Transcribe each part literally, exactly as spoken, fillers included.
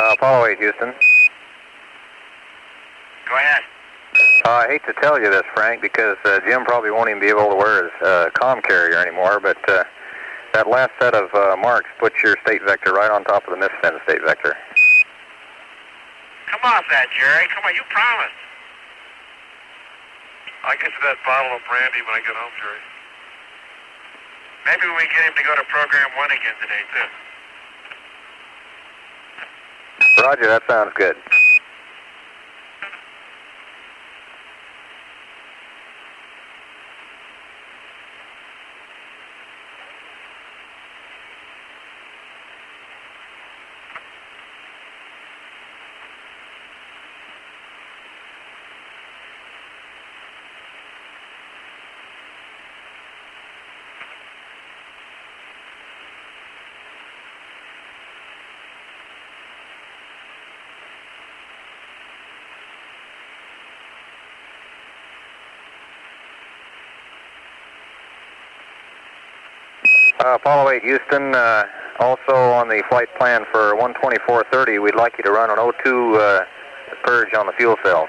Uh, Apollo eight, Houston. Go ahead. Uh, I hate to tell you this, Frank, because uh, Jim probably won't even be able to wear his uh, comm carrier anymore, but uh, that last set of uh, marks puts your state vector right on top of the misspent state vector. Come off that, Jerry. Come on, you promised. I'll get you that bottle of brandy when I get home, Jerry. Maybe we get him to go to program one again today, too. Roger, that sounds good. Uh, Apollo eight, Houston, uh, also on the flight plan for one twenty-four thirty, we'd like you to run an O two uh, purge on the fuel cells.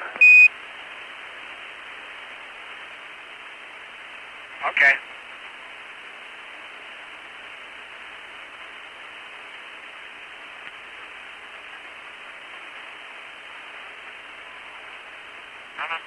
Okay. Uh-huh.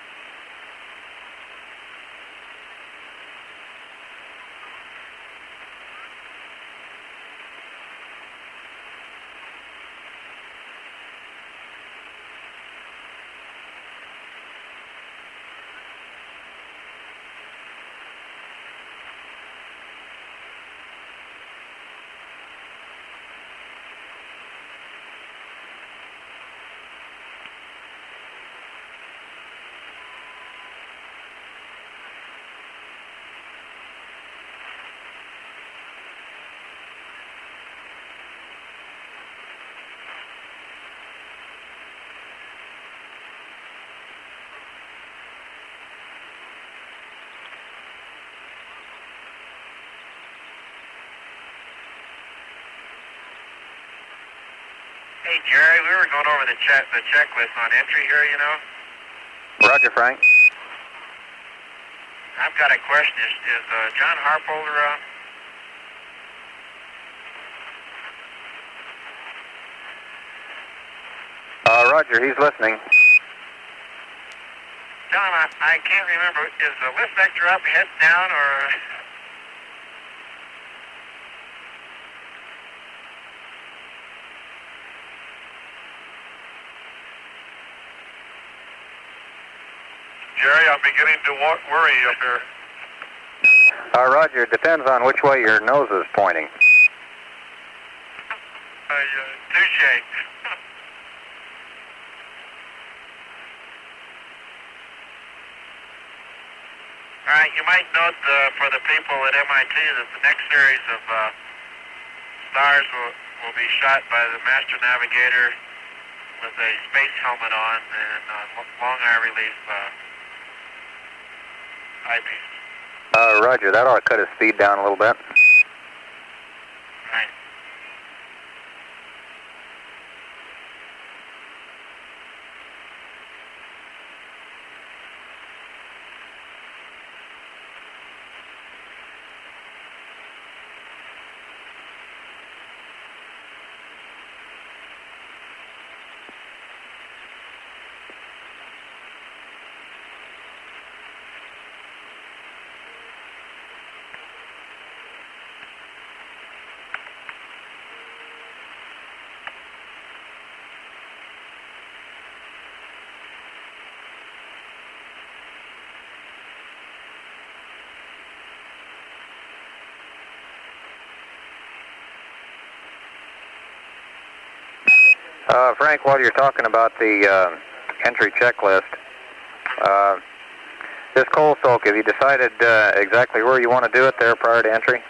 Hey, Jerry, we were going over the check the checklist on entry here, you know. Roger, Frank. I've got a question. Is, is uh, John Harpolder on? Uh, Roger, he's listening. John, I, I can't remember. Is the lift vector up, head down, or... Jerry, I'm beginning to wa- worry up here. Uh, Roger, it depends on which way your nose is pointing. Uh, touche. All right, you might note uh, for the people at M I T that the next series of uh, stars will, will be shot by the master navigator with a space helmet on and uh, long eye relief uh, eyepiece. Uh, Roger, that ought to cut his speed down a little bit. Right. Uh, Frank, while you're talking about the uh, entry checklist, uh, this coal soak, have you decided uh, exactly where you want to do it there prior to entry?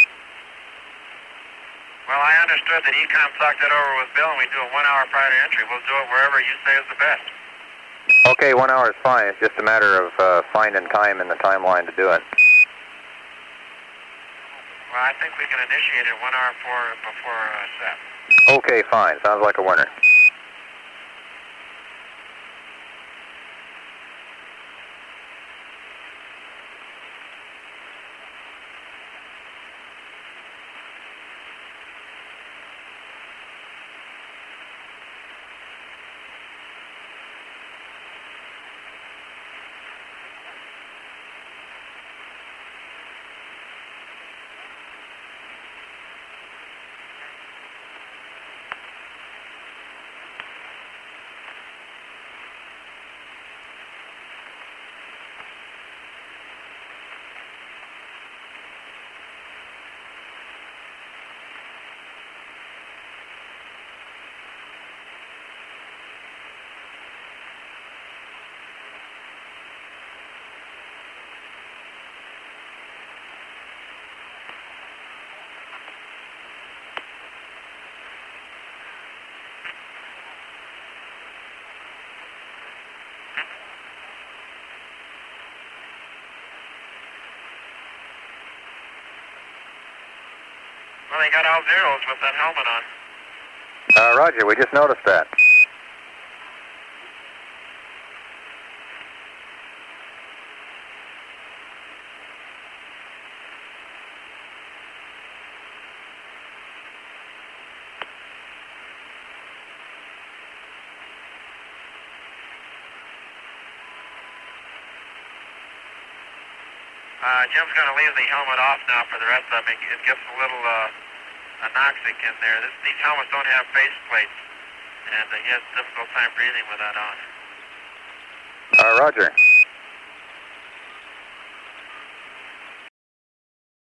Well, I understood that Ecom talked that over with Bill, and we do it one hour prior to entry. We'll do it wherever you say is the best. Okay, one hour is fine. It's just a matter of uh, finding time in the timeline to do it. Well, I think we can initiate it one hour before, before uh, set. Okay, fine. Sounds like a winner. they got all zeros with that helmet on. Uh, roger, we just noticed that. Uh, Jim's going to leave the helmet off now for the rest of it. It gets a little uh, anoxic in there. This, these helmets don't have face plates, and uh, he has a difficult time breathing with that on. Uh, roger.